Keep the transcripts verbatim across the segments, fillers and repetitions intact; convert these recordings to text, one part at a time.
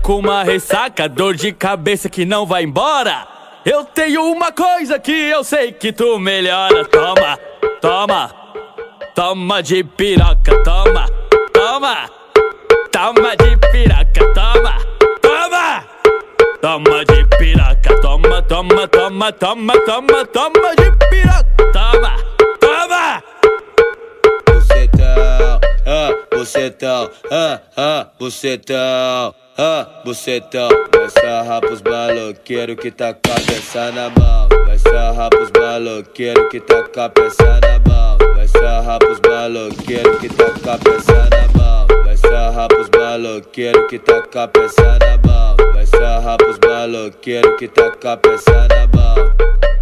com uma ressaca, dor de cabeça que não vai embora. Eu tenho uma coisa que eu sei que tu melhora. Toma, toma, toma de piroca, toma, toma, toma de piroca, toma, toma, toma de piroca, toma, toma, toma, toma, toma, toma de piroca, toma, toma. Bucetão, ah, bucetão, ah, ah, bucetão, ah, bucetão. Vai sarrar pros baloqueiros que tá com a peça na mão. Vai sarrar pros baloqueiros que tá com a peça na mão. Vai sarrar pros baloqueiros que tá com a peça na mão. Vai sarrar pros baloqueiros que tá com a peça na mão. Vai sarrar pros baloqueiros que tá com a peça na mão.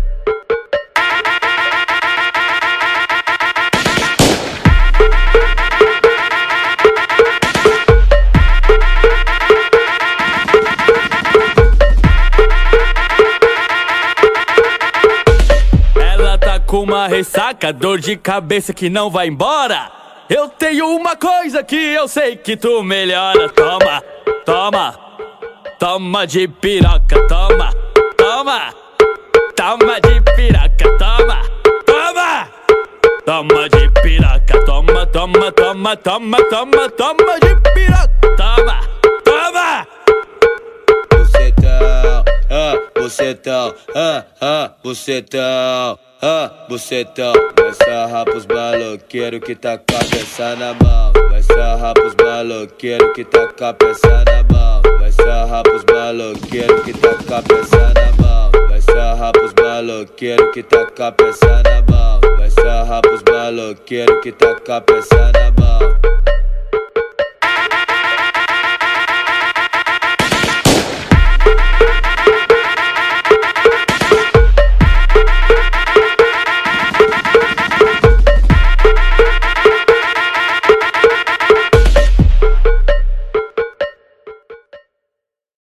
Com uma ressaca, dor de cabeça que não vai embora. Eu tenho uma coisa que eu sei que tu melhora. Toma, toma, toma de piroca, toma, toma, toma de piroca, toma, toma, toma de piroca, toma, toma, toma, toma, toma, toma de piroca, toma, toma. Bucetão, ah, bucetão, ah, ah, bucetão. Ah, bucetão, vai sarrar pros baloqueiros que tá com a peça na mão. Vai sarrar pros baloqueiros que tá com a peça na mão. Vai sarrar pros baloqueiros que tá com a peça na mão. Vai sarrar pros baloqueiros que tá com a peça na mão. Vai sarrar pros baloqueiros que tá com a peça na mão.